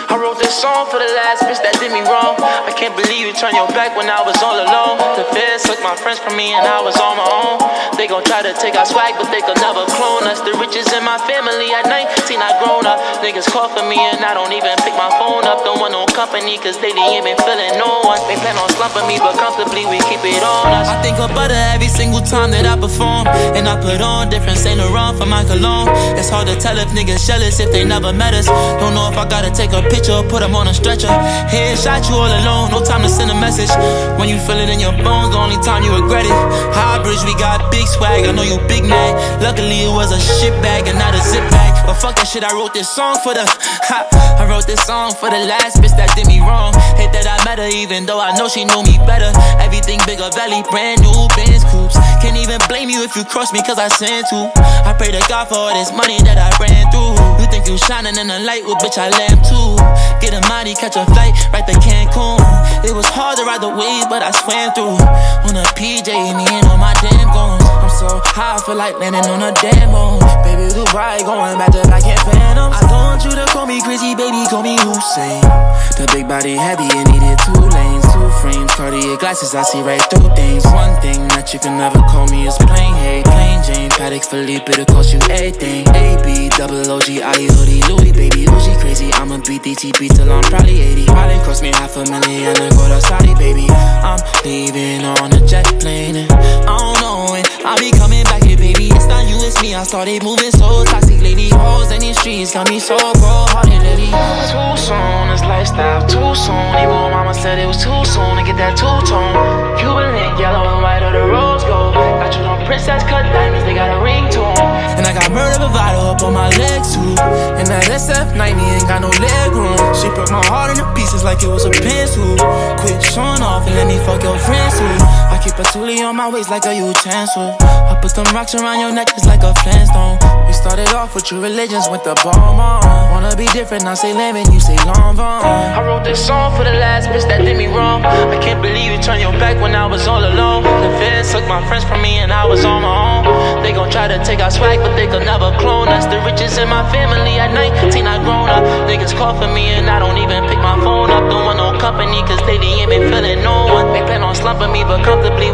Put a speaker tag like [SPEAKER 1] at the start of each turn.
[SPEAKER 1] I wrote this song for the last bitch that did me wrong. I can't believe you turned your back when I was all alone. The feds took my friends from me and I was on my own. They gon' try to take our swag, but they could never clone us. The richest in my family at 19, I grown up. Niggas call for me and I don't even pick my phone up. Don't want no company, cause lately ain't been feeling no one. They plan on slumping me, but comfortably we keep it on us. I think about it every single time that I perform. And I put on different Saint Laurent for my cologne. It's hard to tell if niggas jealous if they never met us. Don't know if I gotta take a picture or put them on a stretcher. Headshot you all alone, no time to send a message. When you feel it in your bones, the only time you regret it. High bridge, we got big swag, I know you big mad. Luckily it was a shit bag and not a zip bag. But fuck that shit, I wrote this song for the I wrote this song for the last bitch that did me wrong. Hate that I met her even though I know she knew me better. Everything bigger belly, brand new Benz coupes. Can't even blame you if you cross me cause I sin too. I pray to God for all this money that I ran through. You think you shining in the light, well bitch I lamp too. Get a mighty, catch a flight, right to Cancun. It was hard to ride the wave, but I swam through. On a PJ, me and all my damn goons. I'm so high, I feel like landing on a damn moon. Baby, Dubai, going back to like in Phantoms. I don't want you to call me crazy, baby, call me Hussein. The big body heavy, it needed 2 lanes, 2 frames, Cartier glasses, I see right through things. One thing that you can never call me is plain hate. Plain Jane, Patek Philippe, it'll cost you everything. AB, double OG, I hoodie, Louis, baby, Uzi crazy. I'ma beat DTP till I'm probably 80. Probably cost me $500,000 to go to Saudi, baby. I'm leaving on a jet plane and I don't know when I'll be coming back here, baby. It's not you, it's me. I started moving so toxic lately. Hoes in these streets got me so cold-hearted lately. Too soon, this lifestyle too soon. Even mama said it was too soon to get that two-tone. Cuban link, yellow and white or the rose gold. Got you on princess cut diamonds, they got a ring to them. And I got murder bravado up on my legs too. And that SF90 ain't got no leg room. She broke my heart into pieces like it was a pencil. Quit showing off and let me fuck your friends too. I keep a toolie on my waist like a utensil. I put them rocks around your neck just like a flintstone. We started off with true religions with the bomb on. Wanna be different, I say lemon, you say long vaughn. I wrote this song for the last bitch that did me wrong. I can't believe you turned your back when I was all alone. The feds took my friends from me and I was on my own. They gon' try to take our swag, but they could never clone us. The richest in my family at 19, I grown up. Niggas call for me and I don't even pick my phone up. Don't want no company, cause lately ain't been feeling no one. They plan on slumping me, but comfortably